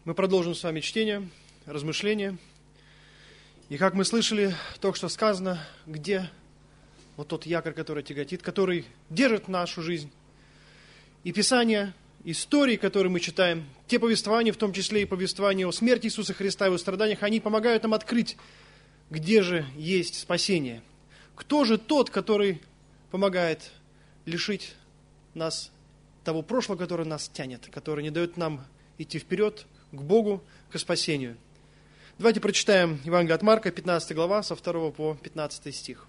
Мы продолжим с вами чтение, размышления. И как мы слышали, только что сказано, где вот тот якорь, который тяготит, который держит нашу жизнь. И Писание, истории, которые мы читаем, те повествования, в том числе и повествования о смерти Иисуса Христа и его страданиях, они помогают нам открыть, где же есть спасение. Кто же тот, который помогает лишить нас того прошлого, которое нас тянет, которое не дает нам идти вперед, к Богу, к спасению. Давайте прочитаем Евангелие от Марка, 15 глава, со 2 по 15 стих.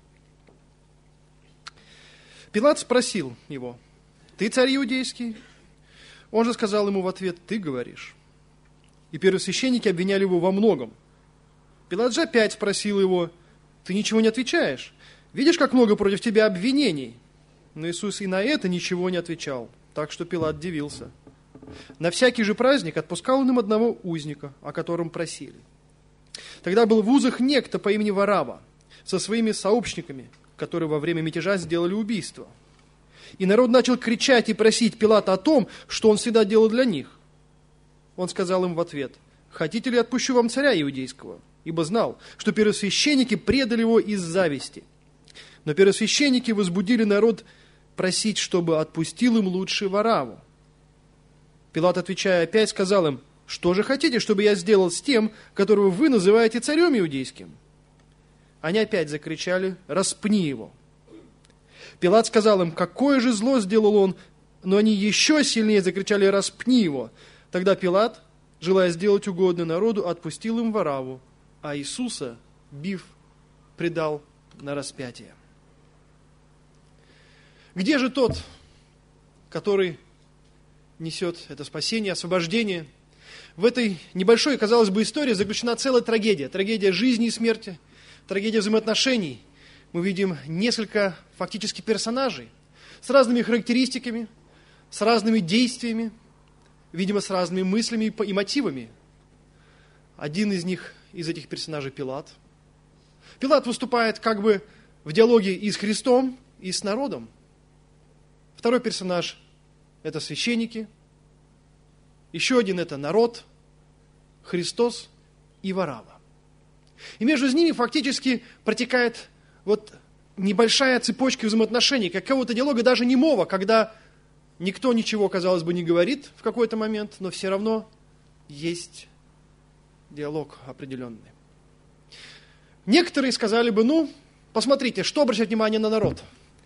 Пилат спросил его: «Ты царь иудейский?» Он же сказал ему в ответ: «Ты говоришь». И первосвященники обвиняли его во многом. Пилат же опять спросил его: «Ты ничего не отвечаешь? Видишь, как много против тебя обвинений?» Но Иисус и на это ничего не отвечал, так что Пилат дивился. На всякий же праздник отпускал он им одного узника, о котором просили. Тогда был в узах некто по имени Варавва со своими сообщниками, которые во время мятежа сделали убийство. И народ начал кричать и просить Пилата о том, что он всегда делал для них. Он сказал им в ответ: «Хотите ли, отпущу вам царя иудейского?» Ибо знал, что первосвященники предали его из зависти. Но первосвященники возбудили народ просить, чтобы отпустил им лучше Варавву. Пилат, отвечая, опять сказал им: «Что же хотите, чтобы я сделал с тем, которого вы называете царем иудейским?» Они опять закричали: «Распни его!» Пилат сказал им: «Какое же зло сделал он?» Но они еще сильнее закричали: «Распни его!» Тогда Пилат, желая сделать угодно народу, отпустил им Варавву, а Иисуса, бив, предал на распятие. Где же тот, который несет это спасение, освобождение? В этой небольшой, казалось бы, истории заключена целая трагедия. Трагедия жизни и смерти, трагедия взаимоотношений. Мы видим несколько фактически персонажей с разными характеристиками, с разными действиями, видимо, с разными мыслями и мотивами. Один из них, из этих персонажей, Пилат. Пилат выступает как бы в диалоге и с Христом, и с народом. Второй персонаж – это священники. Еще один – это народ, Христос и Варавва. И между ними фактически протекает вот небольшая цепочка взаимоотношений, какого-то диалога даже немого, когда никто ничего, казалось бы, не говорит в какой-то момент, но все равно есть диалог определенный. Некоторые сказали бы: посмотрите, что обращать внимание на народ?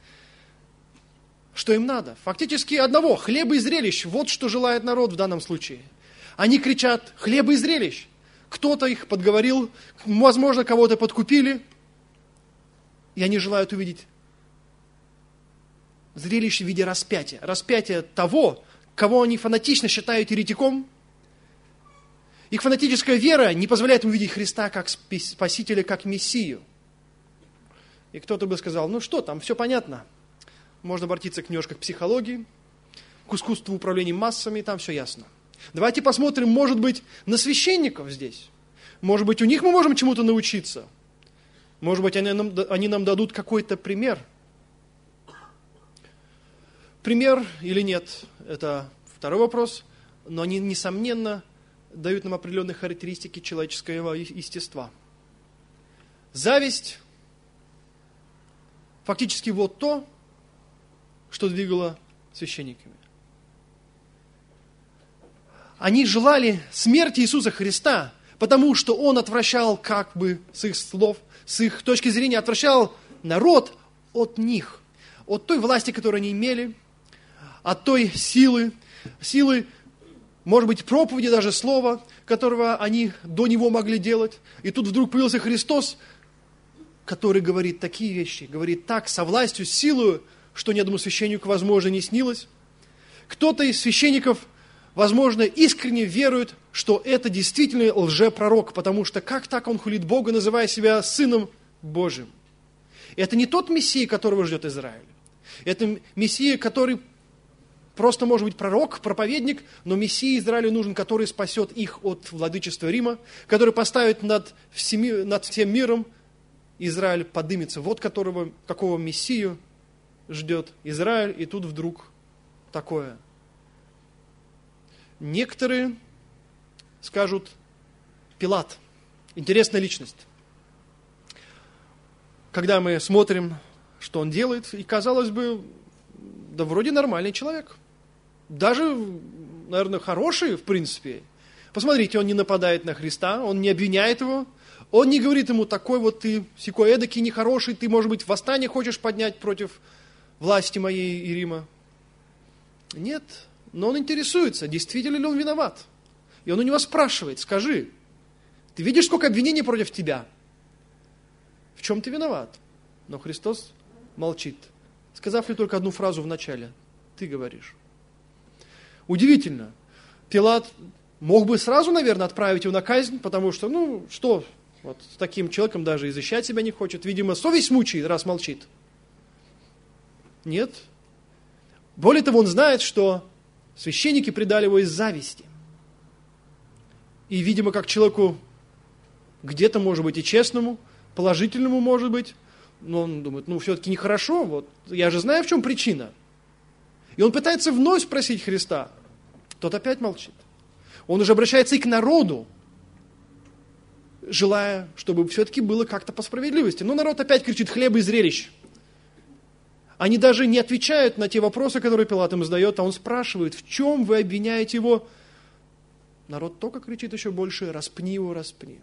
Что им надо? Фактически одного – хлеба и зрелищ. Вот что желает народ в данном случае. Они кричат: хлеба и зрелищ. Кто-то их подговорил, возможно, кого-то подкупили, и они желают увидеть зрелище в виде распятия. Распятие того, кого они фанатично считают еретиком. Их фанатическая вера не позволяет им увидеть Христа как Спасителя, как Мессию. И кто-то бы сказал: что там, все понятно. Можно обратиться немножко к психологии, к искусству управления массами, там все ясно. Давайте посмотрим, может быть, на священников здесь. Может быть, у них мы можем чему-то научиться. Может быть, они нам дадут какой-то пример. Пример или нет, это второй вопрос, но они, несомненно, дают нам определенные характеристики человеческого естества. Зависть – фактически вот то, что двигало священниками. Они желали смерти Иисуса Христа, потому что Он отвращал, как бы с их слов, с их точки зрения, отвращал народ от них, от той власти, которую они имели, от той силы, может быть, проповеди, даже слова, которого они до Него могли делать. И тут вдруг появился Христос, который говорит такие вещи, говорит так, со властью, с силой, что ни одному священнику, возможно, не снилось. Кто-то из священников, возможно, искренне верует, что это действительно лжепророк, потому что как так он хулит Бога, называя себя Сыном Божьим? Это не тот Мессия, которого ждет Израиль. Это Мессия, который просто может быть пророк, проповедник, но Мессия Израилю нужен, который спасет их от владычества Рима, который поставит над всем миром, Израиль подымется. Вот какого Мессию ждет Израиль, и тут вдруг такое. Некоторые скажут: Пилат, интересная личность. Когда мы смотрим, что он делает, и казалось бы, да вроде нормальный человек. Даже, наверное, хороший, в принципе. Посмотрите, он не нападает на Христа, он не обвиняет его, он не говорит ему: такой вот ты, сякой эдакий, нехороший, ты, может быть, восстание хочешь поднять против власти моей и Рима. Нет, но он интересуется, действительно ли он виноват. И он у него спрашивает: скажи, ты видишь, сколько обвинений против тебя? В чем ты виноват? Но Христос молчит, сказав ли только одну фразу в начале: ты говоришь. Удивительно. Пилат мог бы сразу, наверное, отправить его на казнь, потому что, вот с таким человеком даже и защищать себя не хочет. Видимо, совесть мучает, раз молчит. Нет. Более того, он знает, что священники предали его из зависти. И, видимо, как человеку где-то, может быть, и честному, положительному, может быть, но он думает: все-таки нехорошо, вот, я же знаю, в чем причина. И он пытается вновь спросить Христа. Тот опять молчит. Он уже обращается и к народу, желая, чтобы все-таки было как-то по справедливости. Но народ опять кричит: хлеба и зрелищ. Они даже не отвечают на те вопросы, которые Пилат им задает, а он спрашивает: в чем вы обвиняете его? Народ только кричит еще больше: распни его, распни.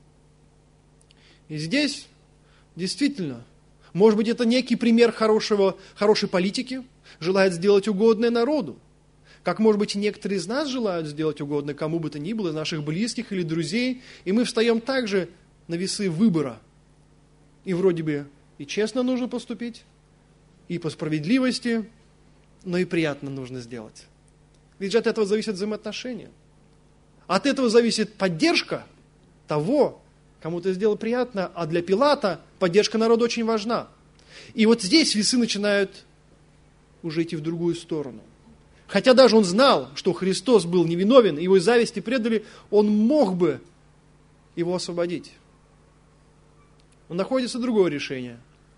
И здесь действительно, может быть, это некий пример хорошей политики, желает сделать угодное народу. Как, может быть, и некоторые из нас желают сделать угодное кому бы то ни было, из наших близких или друзей, и мы встаем также на весы выбора. И вроде бы и честно нужно поступить, и по справедливости, но и приятно нужно сделать. Ведь же от этого зависят взаимоотношения. От этого зависит поддержка того, кому ты сделал приятно, а для Пилата поддержка народа очень важна. И вот здесь весы начинают уже идти в другую сторону. Хотя даже он знал, что Христос был невиновен, его из зависти предали, он мог бы его освободить. Но находится другое решение.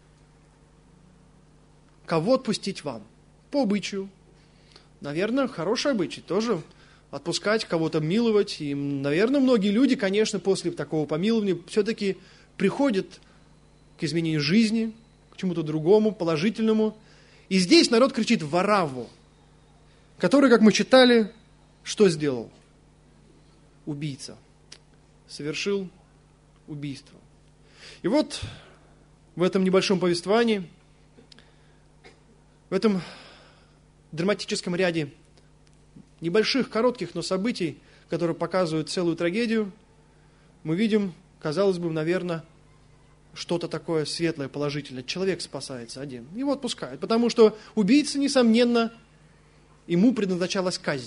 Кого отпустить вам? По обычаю. Наверное, хороший обычай тоже отпускать, кого-то миловать. И, наверное, многие люди, конечно, после такого помилования все-таки приходят к изменению жизни, к чему-то другому, положительному. И здесь народ кричит: Варавву, который, как мы читали, что сделал? Убийца. Совершил убийство. И вот в этом небольшом повествовании, в этом драматическом ряде небольших, коротких, но событий, которые показывают целую трагедию, мы видим, казалось бы, наверное, что-то такое светлое, положительное. Человек спасается один. Его отпускают, потому что убийца, несомненно, ему предназначалась казнь.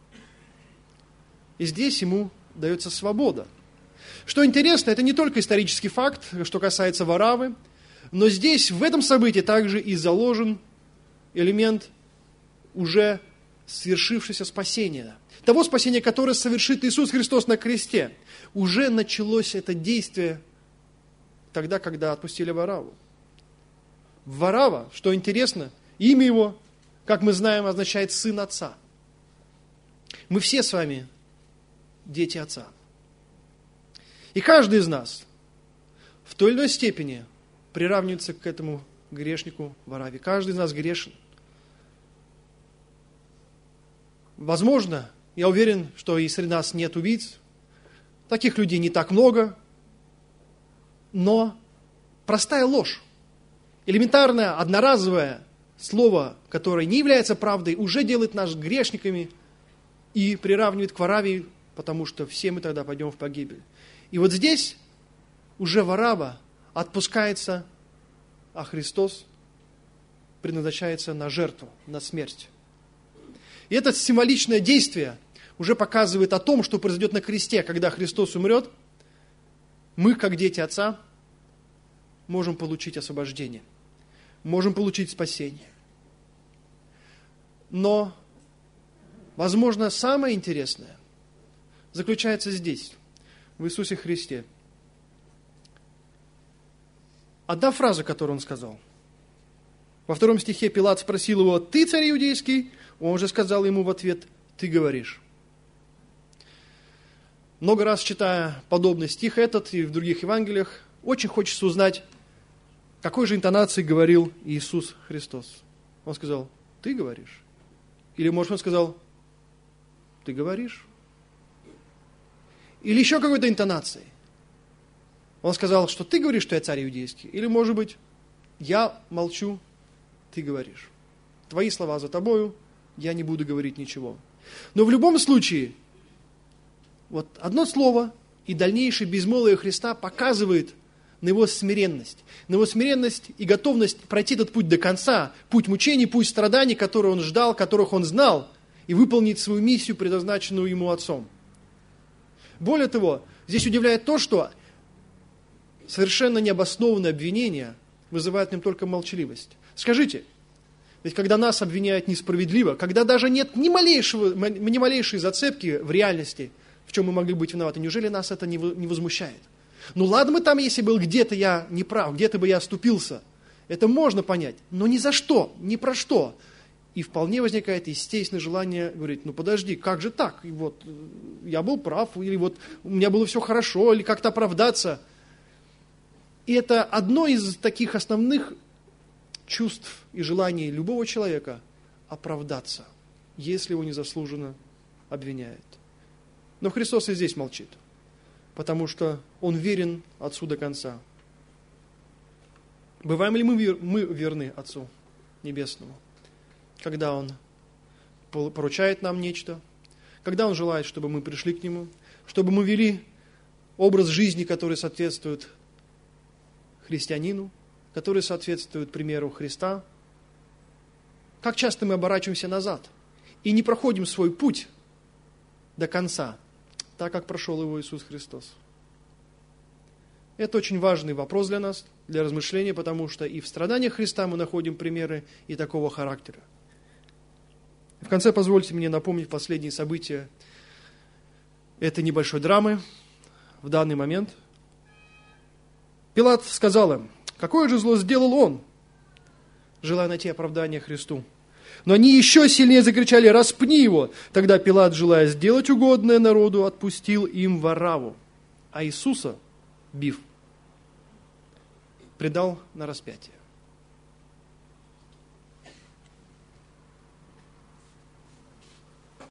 И здесь ему дается свобода. Что интересно, это не только исторический факт, что касается Вараввы, но здесь, в этом событии, также и заложен элемент уже свершившегося спасения. Того спасения, которое совершит Иисус Христос на кресте. Уже началось это действие тогда, когда отпустили Варавву. Варавва, что интересно, имя его, как мы знаем, означает «сын отца». Мы все с вами дети отца. И каждый из нас в той или иной степени приравнивается к этому грешнику Варавве. Каждый из нас грешен. Возможно, я уверен, что и среди нас нет убийц. Таких людей не так много. Но простая ложь, элементарное, одноразовое слово, которое не является правдой, уже делает нас грешниками и приравнивает к Варавве, потому что все мы тогда пойдем в погибель. И вот здесь уже Варавва отпускается, а Христос предназначается на жертву, на смерть. И это символичное действие уже показывает о том, что произойдет на кресте, когда Христос умрет. Мы, как дети Отца, можем получить освобождение, можем получить спасение. Но, возможно, самое интересное заключается здесь, в Иисусе Христе. Одна фраза, которую Он сказал. Во 2 стихе Пилат спросил его: «Ты царь иудейский?» Он же сказал ему в ответ: «Ты говоришь». много раз читая подобный стих этот и в других Евангелиях, очень хочется узнать, какой же интонацией говорил Иисус Христос. Он сказал: ты говоришь? Или, может, он сказал: ты говоришь? Или еще какой-то интонацией. Он сказал, что ты говоришь, что я царь иудейский. Или, может быть, я молчу, ты говоришь. Твои слова за тобою, я не буду говорить ничего. Но в любом случае, вот одно слово и дальнейшее безмолвие Христа показывает на его смиренность. На его смиренность и готовность пройти этот путь до конца. Путь мучений, путь страданий, которые он ждал, которых он знал, и выполнить свою миссию, предназначенную ему Отцом. Более того, здесь удивляет то, что совершенно необоснованное обвинение вызывает в нем только молчаливость. Скажите, ведь когда нас обвиняют несправедливо, когда даже нет ни малейшей зацепки в реальности, в чем мы могли быть виноваты, неужели нас это не возмущает? Ну ладно бы там, если был где-то я не прав, где-то бы я оступился, это можно понять, но ни за что, ни про что. И вполне возникает естественное желание говорить: ну подожди, как же так? И вот я был прав, или вот у меня было все хорошо, или как-то оправдаться. И это одно из таких основных чувств и желаний любого человека – оправдаться, если его незаслуженно обвиняют. Но Христос и здесь молчит, потому что Он верен Отцу до конца. Бываем ли мы верны Отцу Небесному, когда Он поручает нам нечто, когда Он желает, чтобы мы пришли к Нему, чтобы мы вели образ жизни, который соответствует христианину, который соответствует примеру Христа? Как часто мы оборачиваемся назад и не проходим свой путь до конца, так как прошел его Иисус Христос? Это очень важный вопрос для нас, для размышления, потому что и в страданиях Христа мы находим примеры и такого характера. В конце позвольте мне напомнить последние события этой небольшой драмы в данный момент. Пилат сказал им: какое же зло сделал он, желая найти оправдание Христу. Но они еще сильнее закричали: распни его. Тогда Пилат, желая сделать угодное народу, отпустил им Варавву, а Иисуса, бив, предал на распятие.